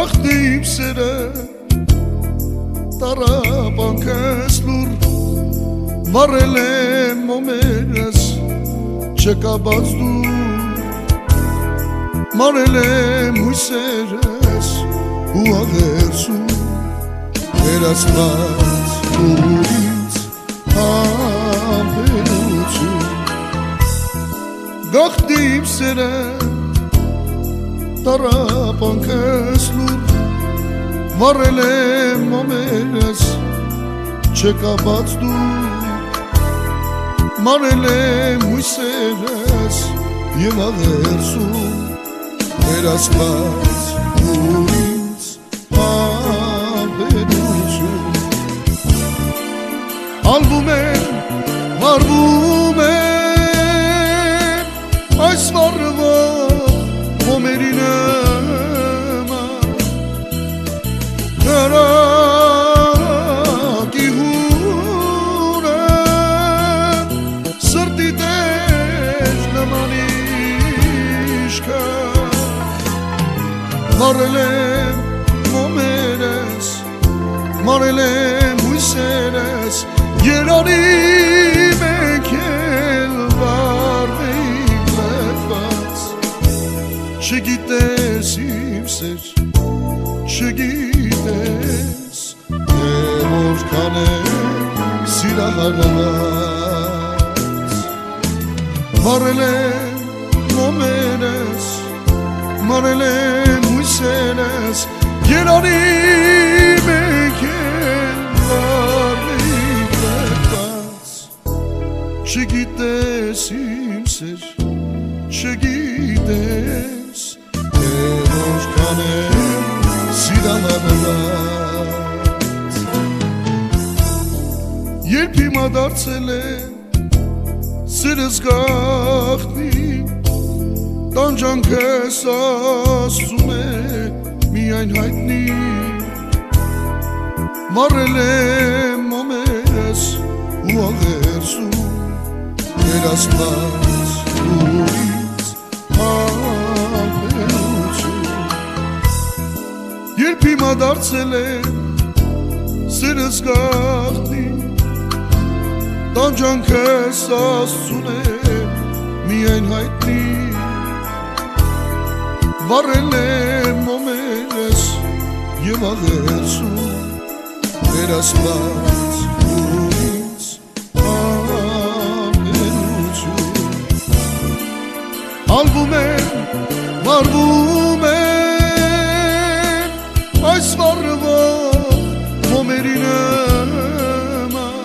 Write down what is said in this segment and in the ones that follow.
Գախտի իմ սերը տարապանքս լուր Վարել եմ մոմերս չկա բաց դուր Մարել եմ հույսերս ու աղերսում Վերացված ու ինձ համբերություն Գախտի իմ սերը տարապանքս լուր Վարել եմ մոմերս չկա բաց դուր Մարել եմ հույսերս և աղերսում Վերացված ու ինձ համբերություն Ալվում եմ, վարվում եմ այս վարվող մոմերի նման Կրակի հուրը սրտի տեժ նման իշկա Մարել եմ մոմերս, մարել եմ հույսերս Երանի մենք էլ վարվեինք լքված Չգիտես իմ սեր, չգիտես Թե որքան եմ սիրահարված Մարել եմ մոմերս, մարել եմ հույսերս Երանի մենք են վարվեինք լքված Չգիտես իմ սեր, չգիտես Թե որքան եմ սիրահարված Երբ հիմա դարձել եմ սերս գաղտնի Տանջանքս ասում է միայն հայտնի Մարել եմ մոմերս ու աղերսում Վերացված ու ինձ համբերություն Երբ հիմա դարձել եմ սերս գաղտնի Տանջանքս ասում է միայն հայտնի Վարել եմ մոմերս և աղերսում Վերացված ու ինձ համբերություն Ալվում եմ, վարվում եմ այս վարվող մոմերի նման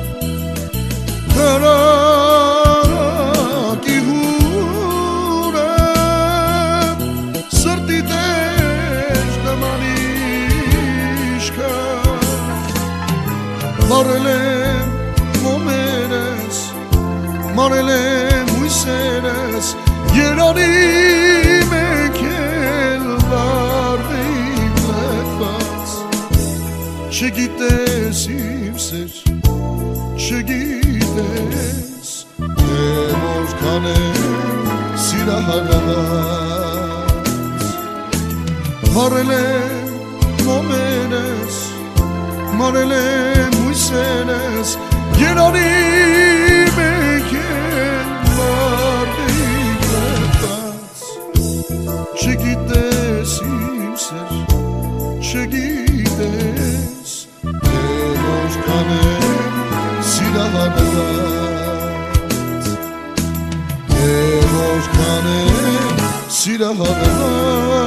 Կրակի հուրը սրտի տեժ նման իշկա Մարել եմ մոմերս, մարել եմ հույսերս Երանի մենք էլ վարվեինք լքված Չգիտես իմ սեր, չգիտես Թե որքան եմ սիրահարված Մարել եմ մոմերս, մարել եմ հույսերս Երանի մենք են վարվեինք լքված Չգիտես իմ սեր, չգիտես Թե որքան եմ սիրահարված Թե որքան եմ սիրահարված